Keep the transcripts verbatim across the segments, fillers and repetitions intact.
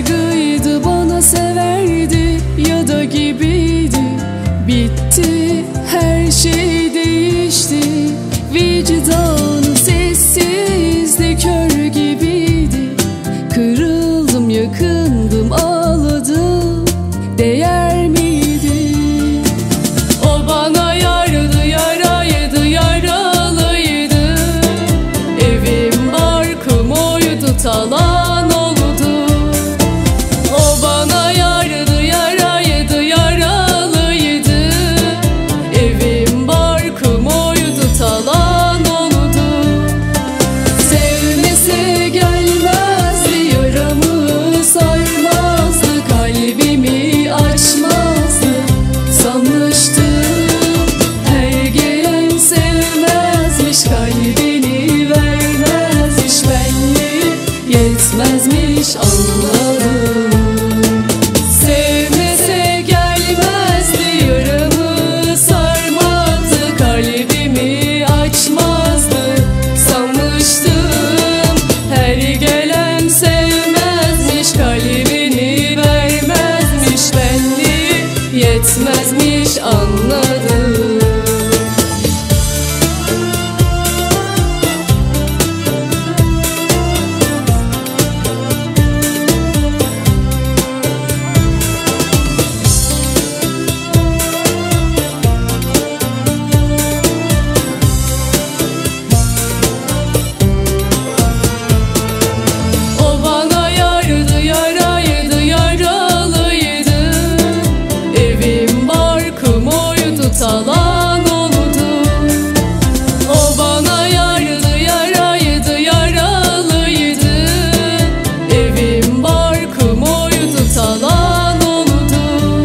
yargıydı, bana severdi ya da gibiydi. Bitti, her şey değişti. Vicdanı sessizdi, kör gibiydi. Kırıldım, yakındım, ağladım. Değer miydi? O bana yardı, yaraydı, yaralıydı. Evim barkım oydu, talan oldu. O bana yardı, yaraydı, yaralıydı. Evim barkım oydu, talan oldu. Sevmese gelmezdi, yaramı sarmazdı, kalbimi açmazdı. Sanmıştım her gelen sevmezmiş, kalbini vermezmiş, benli yetmezmiş, anladım. Sevmese gelmezdi, yaramı sarmazdı, kalbimi açmazdı. Sanmıştım her gelen sevmezmiş, kalbini vermezmiş, benli yetmezmiş, anladım. O bana yardı, yaraydı, yaralıydı. Evim barkım oydu, talan oldu. O bana yardı, yaraydı, yaralıydı. Evim barkım oydu, talan oldu.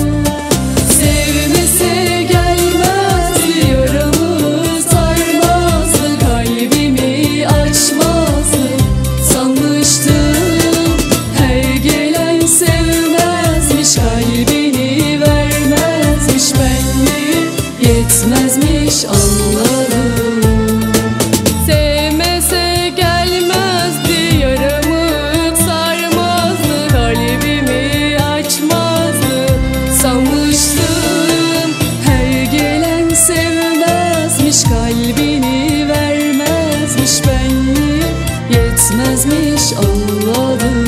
Sevmese gelmezdi, yaramı sarmazdı, kalbimi açmazdı. Sanmıştım her gelen sevmezmiş, kalbini vermezmiş, benli yetmezmiş, anladım. Sevmese gelmezdi, yaramı sarmazdı, kalbimi açmazdı. Sanmıştım her gelen sevmezmiş, kalbini vermezmiş, benli yetmezmiş, anladım.